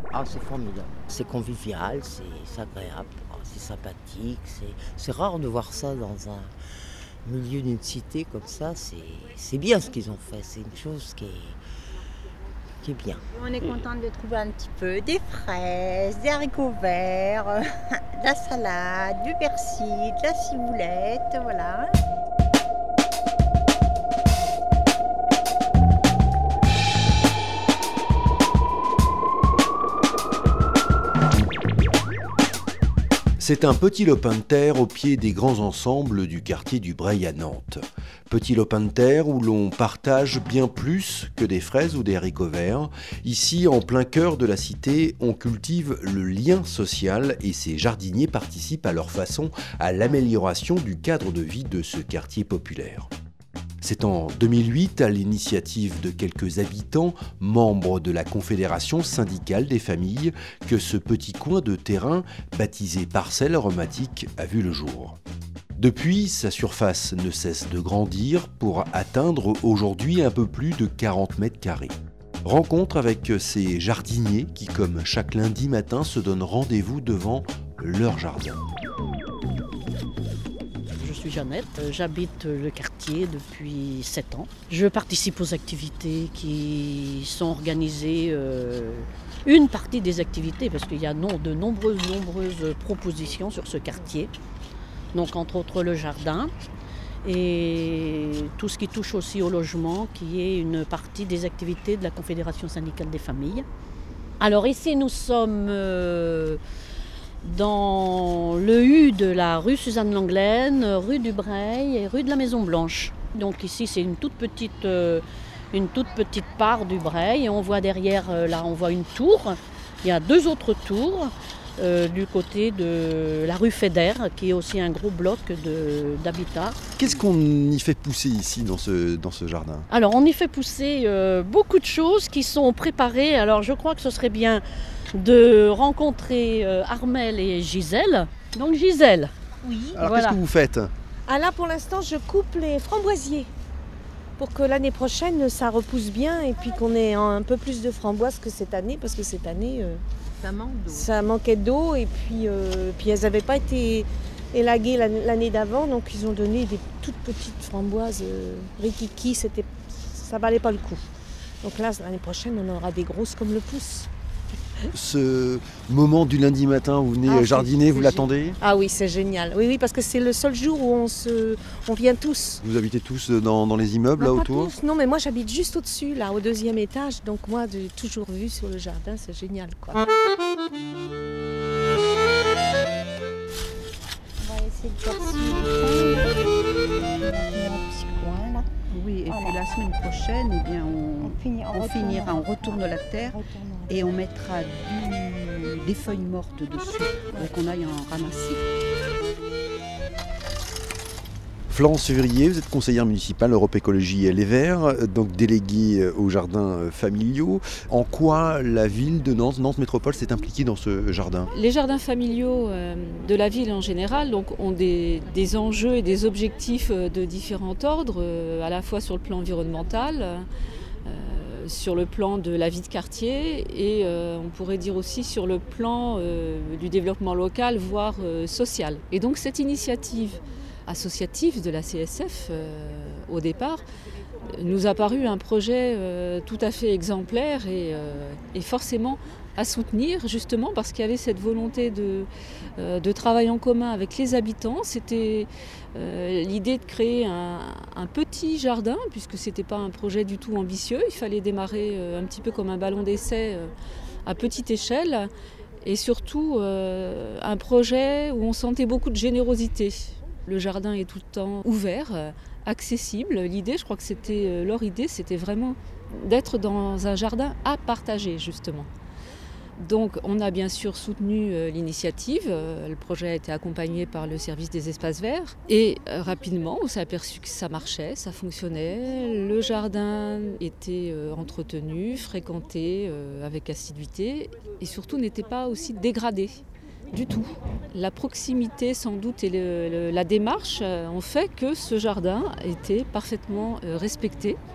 Ah, c'est formidable. C'est convivial, c'est agréable, c'est sympathique. C'est rare de voir ça dans un milieu d'une cité comme ça. C'est bien ce qu'ils ont fait. C'est une chose qui est bien. On est content de trouver un petit peu des fraises, des haricots verts, de la salade, du persil, de la ciboulette, voilà. C'est un petit lopin de terre au pied des grands ensembles du quartier du Breil à Nantes. Petit lopin de terre où l'on partage bien plus que des fraises ou des haricots verts. Ici, en plein cœur de la cité, on cultive le lien social et ces jardiniers participent à leur façon à l'amélioration du cadre de vie de ce quartier populaire. C'est en 2008, à l'initiative de quelques habitants, membres de la Confédération syndicale des familles, que ce petit coin de terrain, baptisé parcelle aromatique, a vu le jour. Depuis, sa surface ne cesse de grandir pour atteindre aujourd'hui un peu plus de 40 mètres carrés. Rencontre avec ces jardiniers qui, comme chaque lundi matin, se donnent rendez-vous devant leur jardin. Je suis Jeannette, j'habite le quartier depuis 7 ans. Je participe aux activités qui sont organisées, une partie des activités, parce qu'il y a de nombreuses propositions sur ce quartier. Donc entre autres le jardin et tout ce qui touche aussi au logement, qui est une partie des activités de la Confédération syndicale des familles. Alors ici nous sommes dans le U de la rue Suzanne-Langlaine, rue du Breil et rue de la Maison Blanche. Donc ici c'est une toute petite part du Breil et on voit derrière, là on voit une tour. Il y a 2 autres tours du côté de la rue Fédère qui est aussi un gros bloc d'habitat. Qu'est-ce qu'on y fait pousser ici dans ce jardin ? Alors on y fait pousser beaucoup de choses qui sont préparées. Alors je crois que ce serait bien de rencontrer Armelle et Gisèle. Donc Gisèle. Oui. Alors Voilà. qu'est-ce que vous faites ? Ah là pour l'instant je coupe les framboisiers pour que l'année prochaine ça repousse bien et puis qu'on ait un peu plus de framboises que cette année parce que cette année ça manquait d'eau et puis elles n'avaient pas été élaguées l'année d'avant donc ils ont donné des toutes petites framboises rikiki, ça valait pas le coup. Donc là l'année prochaine on aura des grosses comme le pouce. Ce moment du lundi matin où vous venez jardiner, vous l'attendez ? Ah oui, c'est génial. Oui, parce que c'est le seul jour où on vient tous. Vous habitez tous dans les immeubles là Pas autour ? tous, non, mais moi j'habite juste au-dessus, là, au 2e étage. Donc moi, j'ai toujours vu sur le jardin, c'est génial, quoi. On va essayer de faire un petit coin là. Oui, et Voilà. puis la semaine prochaine, eh bien, on retourne la terre et on mettra des feuilles mortes dessus pour qu'on aille en ramasser. Florence Février, vous êtes conseillère municipale Europe Écologie et Les Verts, donc déléguée aux jardins familiaux. En quoi la ville de Nantes Métropole, s'est impliquée dans ce jardin ? Les jardins familiaux de la ville en général ont des enjeux et des objectifs de différents ordres, à la fois sur le plan environnemental, sur le plan de la vie de quartier et on pourrait dire aussi sur le plan du développement local, voire social. Et donc cette initiative associative de la CSF au départ nous a paru un projet tout à fait exemplaire et forcément à soutenir justement parce qu'il y avait cette volonté de travail en commun avec les habitants. C'était l'idée de créer un petit jardin puisque ce n'était pas un projet du tout ambitieux. Il fallait démarrer un petit peu comme un ballon d'essai à petite échelle et surtout un projet où on sentait beaucoup de générosité. Le jardin est tout le temps ouvert, accessible. L'idée, je crois que c'était leur idée, c'était vraiment d'être dans un jardin à partager justement. Donc on a bien sûr soutenu l'initiative, le projet a été accompagné par le service des espaces verts et rapidement on s'est aperçu que ça marchait, ça fonctionnait, le jardin était entretenu, fréquenté avec assiduité et surtout n'était pas aussi dégradé. Du tout. La proximité sans doute et la démarche ont fait que ce jardin était parfaitement respecté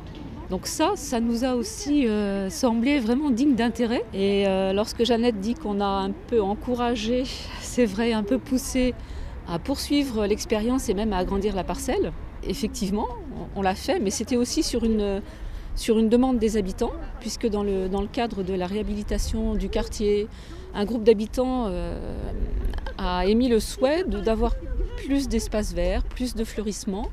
Donc ça nous a aussi semblé vraiment digne d'intérêt. Et lorsque Jeannette dit qu'on a un peu encouragé, c'est vrai, un peu poussé à poursuivre l'expérience et même à agrandir la parcelle, effectivement, on l'a fait, mais c'était aussi sur une demande des habitants, puisque dans le cadre de la réhabilitation du quartier, un groupe d'habitants a émis le souhait d'avoir plus d'espaces verts, plus de fleurissement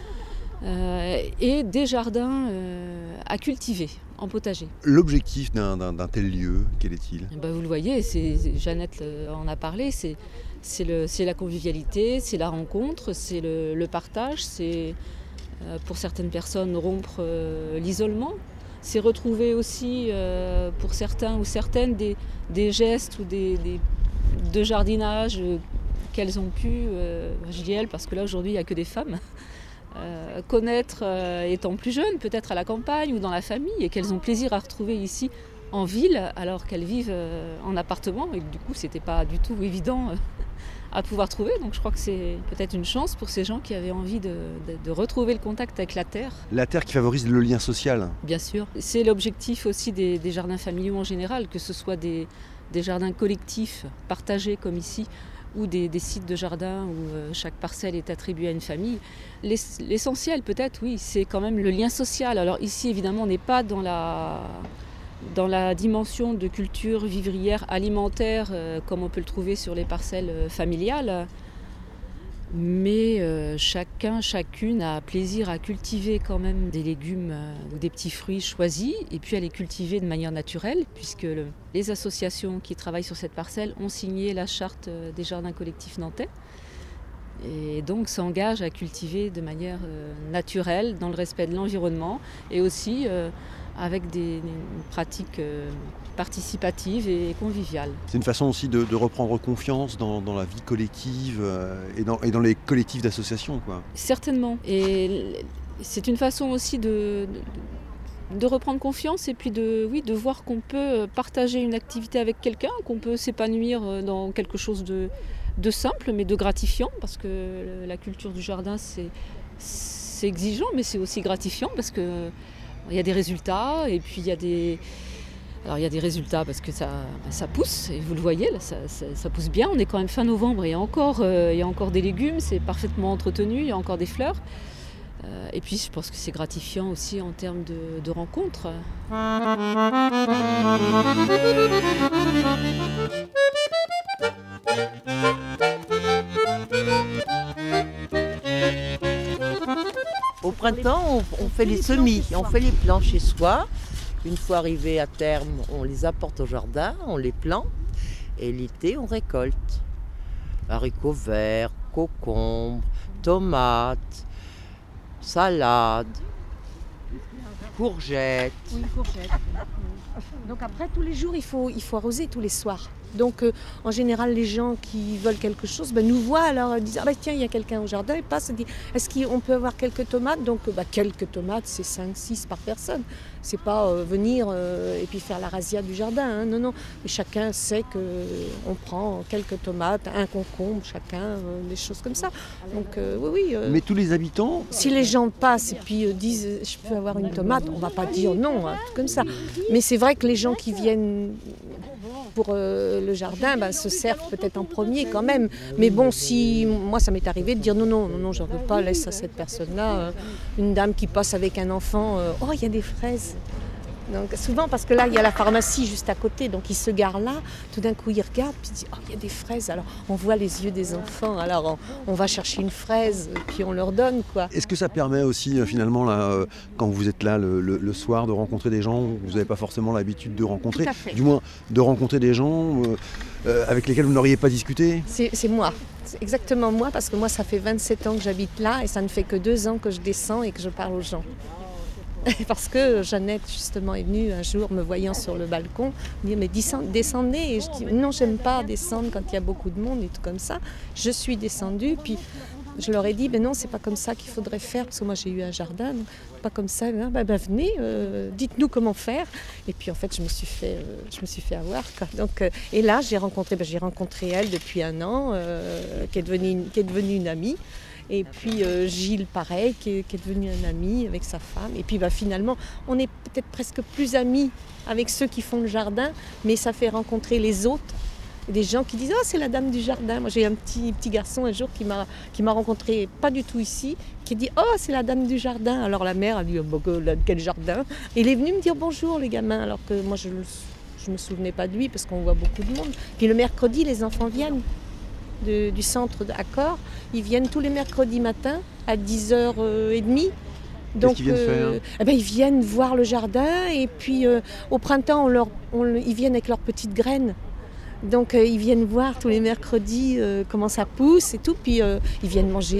et des jardins à cultiver en potager. L'objectif d'un tel lieu, quel est-il ? Vous le voyez, Jeannette en a parlé, c'est la convivialité, c'est la rencontre, c'est le partage, c'est pour certaines personnes rompre l'isolement. C'est retrouver aussi pour certains ou certaines des gestes ou de jardinage qu'elles ont pu, je dis elles parce que là aujourd'hui il n'y a que des femmes, connaître étant plus jeunes, peut-être à la campagne ou dans la famille, et qu'elles ont plaisir à retrouver ici en ville alors qu'elles vivent en appartement et que du coup c'était pas du tout évident à pouvoir trouver. Donc je crois que c'est peut-être une chance pour ces gens qui avaient envie de retrouver le contact avec la terre. La terre qui favorise le lien social. Bien sûr. C'est l'objectif aussi des jardins familiaux en général, que ce soit des jardins collectifs partagés comme ici, ou des sites de jardin où chaque parcelle est attribuée à une famille. L'essentiel peut-être, oui, c'est quand même le lien social. Alors ici évidemment on n'est pas dans la dimension de culture vivrière alimentaire comme on peut le trouver sur les parcelles familiales. Mais chacune a plaisir à cultiver quand même des légumes ou des petits fruits choisis et puis à les cultiver de manière naturelle puisque les associations qui travaillent sur cette parcelle ont signé la charte des jardins collectifs nantais et donc s'engagent à cultiver de manière naturelle dans le respect de l'environnement et aussi avec des pratiques participatives et conviviales. C'est une façon aussi de reprendre confiance dans la vie collective et dans les collectifs d'associations, quoi. Certainement. Et c'est une façon aussi de reprendre confiance et puis de voir qu'on peut partager une activité avec quelqu'un, qu'on peut s'épanouir dans quelque chose de simple mais de gratifiant parce que la culture du jardin c'est exigeant mais c'est aussi gratifiant parce que il y a des résultats et puis il y a des résultats parce que ça pousse et vous le voyez là, ça pousse bien. On est quand même fin novembre et il y a encore des légumes, c'est parfaitement entretenu, il y a encore des fleurs. Et puis je pense que c'est gratifiant aussi en termes de rencontres. Au printemps, on fait les semis, on fait les plants chez soi. Une fois arrivés à terme, on les apporte au jardin, on les plante. Et l'été, on récolte. Haricots verts, concombres, tomates, salades, courgettes. Oui, courgettes. Donc après, tous les jours, il faut arroser tous les soirs. Donc en général, les gens qui veulent quelque chose nous voient, alors disent « Ah bah tiens, il y a quelqu'un au jardin », et passe et dit « Est-ce qu'on peut avoir quelques tomates ?» Donc quelques tomates, c'est 5-6 par personne. C'est pas venir et puis faire la razzia du jardin, hein, non. Et chacun sait qu'on prend quelques tomates, un concombre, chacun, des choses comme ça. Donc oui. Mais tous les habitants... Si les gens passent et puis disent « Je peux avoir une tomate », on va pas dire non, hein, comme ça. Mais c'est vrai que les gens qui viennent pour le jardin se servent peut-être en premier quand même. Mais bon, si moi ça m'est arrivé de dire non, j'en veux pas, laisse à cette personne-là. Une dame qui passe avec un enfant, oh il y a des fraises. Donc souvent parce que là il y a la pharmacie juste à côté, donc ils se garent là, tout d'un coup ils regardent puis ils disent oh il y a des fraises, alors on voit les yeux des enfants, alors on va chercher une fraise puis on leur donne quoi. Est-ce que ça permet aussi finalement là, quand vous êtes là le soir de rencontrer des gens que vous n'avez pas forcément l'habitude de rencontrer, du moins de rencontrer des gens avec lesquels vous n'auriez pas discuté? C'est moi. C'est exactement moi parce que moi ça fait 27 ans que j'habite là et ça ne fait que 2 ans que je descends et que je parle aux gens. Parce que Jeannette justement est venue un jour me voyant sur le balcon me dire mais descendez et je dis non j'aime pas descendre quand il y a beaucoup de monde et tout comme ça. Je suis descendue puis je leur ai dit non c'est pas comme ça qu'il faudrait faire parce que moi j'ai eu un jardin donc pas comme ça venez dites-nous comment faire et puis en fait je me suis fait avoir quoi. Donc et là j'ai rencontré elle depuis un an qui est devenue une amie. Et puis Gilles, pareil, qui est devenu un ami avec sa femme. Et puis finalement, on est peut-être presque plus amis avec ceux qui font le jardin, mais ça fait rencontrer les autres. Des gens qui disent « Oh, c'est la dame du jardin ». Moi, j'ai un petit garçon un jour qui m'a rencontré, pas du tout ici, qui dit « Oh, c'est la dame du jardin ». Alors la mère a dit oh, « Quel jardin ?» Et il est venu me dire « Bonjour les gamins », alors que moi, je ne me souvenais pas de lui parce qu'on voit beaucoup de monde. Puis le mercredi, les enfants viennent du centre d'Accord. Ils viennent tous les mercredis matins à 10h30. Donc, qu'est-ce qu'ils viennent faire ils viennent voir le jardin et puis au printemps, ils viennent avec leurs petites graines. Donc ils viennent voir tous les mercredis comment ça pousse et tout. Puis ils viennent manger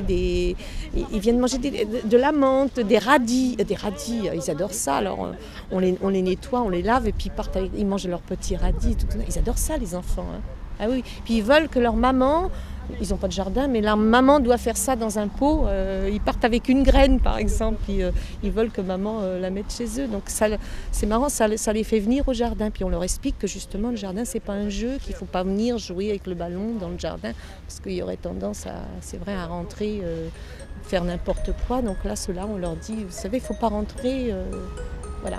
de la menthe, des radis. Des radis, ils adorent ça. Alors on les nettoie, on les lave et puis ils mangent leurs petits radis. Tout ça. Ils adorent ça les enfants. Hein. Ah oui. Puis ils veulent que leur maman, ils n'ont pas de jardin, mais leur maman doit faire ça dans un pot. Ils partent avec une graine par exemple. Puis ils veulent que maman la mette chez eux. Donc ça, c'est marrant, ça les fait venir au jardin. Puis on leur explique que justement le jardin c'est pas un jeu, qu'il ne faut pas venir jouer avec le ballon dans le jardin parce qu'il y aurait tendance à rentrer, faire n'importe quoi. Donc là, ceux-là, on leur dit, vous savez, il ne faut pas rentrer. Voilà.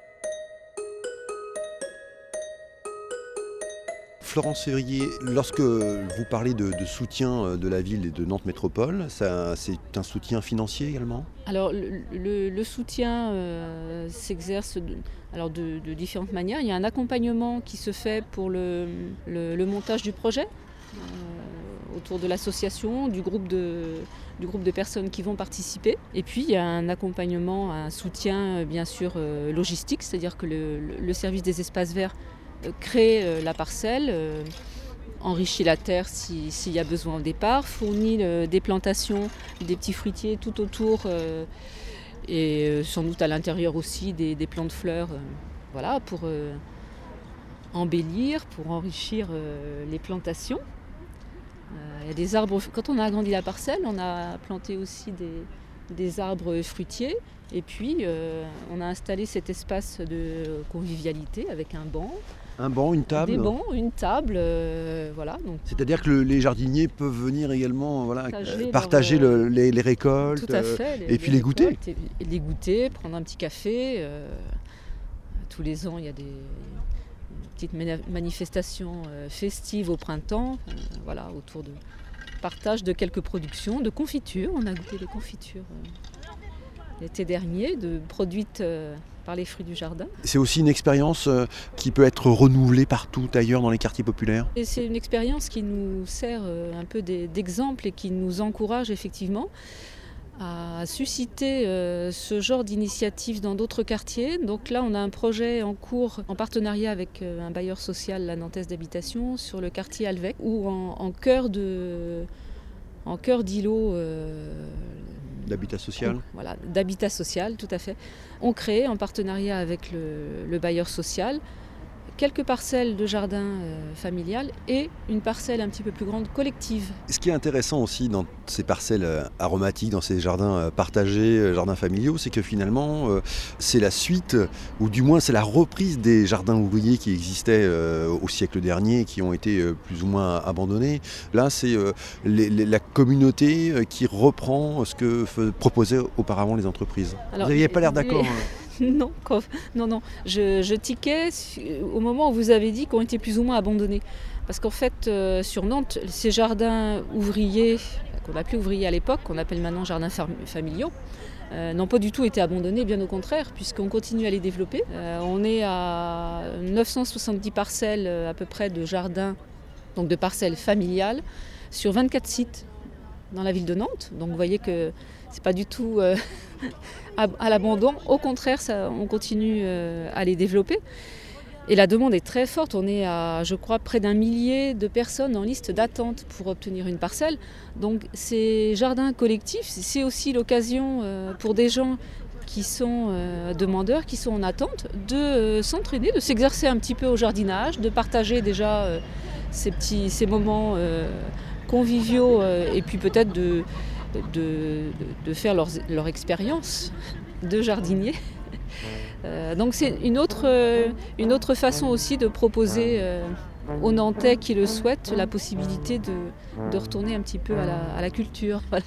Florence Février, lorsque vous parlez de soutien de la ville et de Nantes Métropole, c'est un soutien financier également ? Alors le soutien s'exerce de différentes manières. Il y a un accompagnement qui se fait pour le montage du projet autour de l'association, du groupe de personnes qui vont participer. Et puis il y a un accompagnement, un soutien bien sûr logistique, c'est-à-dire que le service des espaces verts crée la parcelle, enrichit la terre s'il y a besoin au départ, fournit des plantations, des petits fruitiers tout autour et sans doute à l'intérieur aussi des plants de fleurs pour embellir, pour enrichir les plantations. Il y a des arbres, quand on a agrandi la parcelle, on a planté aussi des arbres fruitiers et puis on a installé cet espace de convivialité avec un banc. Un banc, une table. Des bancs, une table, Donc. C'est-à-dire que les jardiniers peuvent venir également partager les récoltes. Tout à fait. Et puis les goûter. Les goûter, prendre un petit café. Tous les ans, il y a des petites manifestations festives au printemps, autour de partage de quelques productions, de confitures. On a goûté les confitures l'été dernier, produites par les fruits du jardin. C'est aussi une expérience qui peut être renouvelée partout ailleurs dans les quartiers populaires. Et c'est une expérience qui nous sert un peu d'exemple et qui nous encourage effectivement à susciter ce genre d'initiative dans d'autres quartiers. Donc là, on a un projet en cours en partenariat avec un bailleur social, la Nantaise d'habitation, sur le quartier Alvec, où en cœur d'îlot d'habitat social. D'habitat social, tout à fait. On crée en partenariat avec le bailleur social quelques parcelles de jardin familial et une parcelle un petit peu plus grande collective. Ce qui est intéressant aussi dans ces parcelles aromatiques, dans ces jardins partagés, jardins familiaux, c'est que finalement c'est la suite, ou du moins c'est la reprise des jardins ouvriers qui existaient au siècle dernier et qui ont été plus ou moins abandonnés. Là c'est la communauté qui reprend ce que proposaient auparavant les entreprises. Alors, vous n'aviez pas l'air d'accord Non. Je tiquais au moment où vous avez dit qu'on était plus ou moins abandonnés. Parce qu'en fait, sur Nantes, ces jardins ouvriers, qu'on appelait ouvriers à l'époque, qu'on appelle maintenant jardins familiaux, n'ont pas du tout été abandonnés, bien au contraire, puisqu'on continue à les développer. On est à 970 parcelles à peu près de jardins, donc de parcelles familiales, sur 24 sites dans la ville de Nantes. Donc vous voyez que c'est pas du tout à l'abandon. Au contraire, on continue à les développer. Et la demande est très forte. On est à, je crois, près d'1 millier de personnes en liste d'attente pour obtenir une parcelle. Donc ces jardins collectifs, c'est aussi l'occasion pour des gens qui sont demandeurs, qui sont en attente, de s'entraîner, de s'exercer un petit peu au jardinage, de partager déjà ces moments conviviaux et puis peut-être de faire leur expérience de jardinier. Donc c'est une autre façon aussi de proposer aux Nantais qui le souhaitent la possibilité de retourner un petit peu à la culture. Voilà.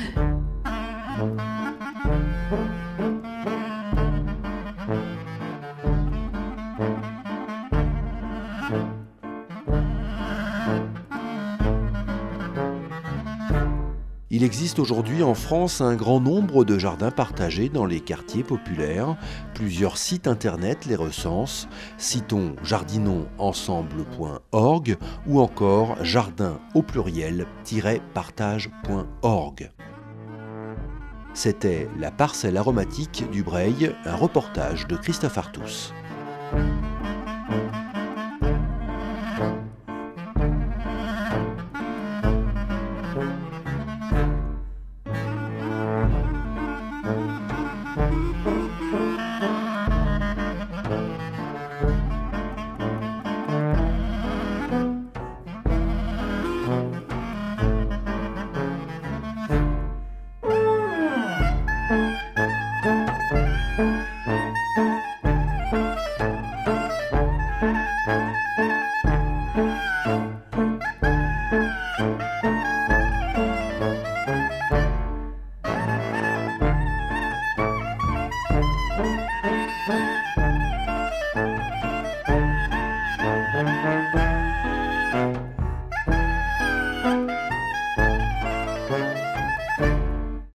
Il existe aujourd'hui en France un grand nombre de jardins partagés dans les quartiers populaires. Plusieurs sites internet les recensent. Citons jardinonsensemble.org ou encore jardin au pluriel-partage.org. C'était La parcelle aromatique du Breil, un reportage de Christophe Artus.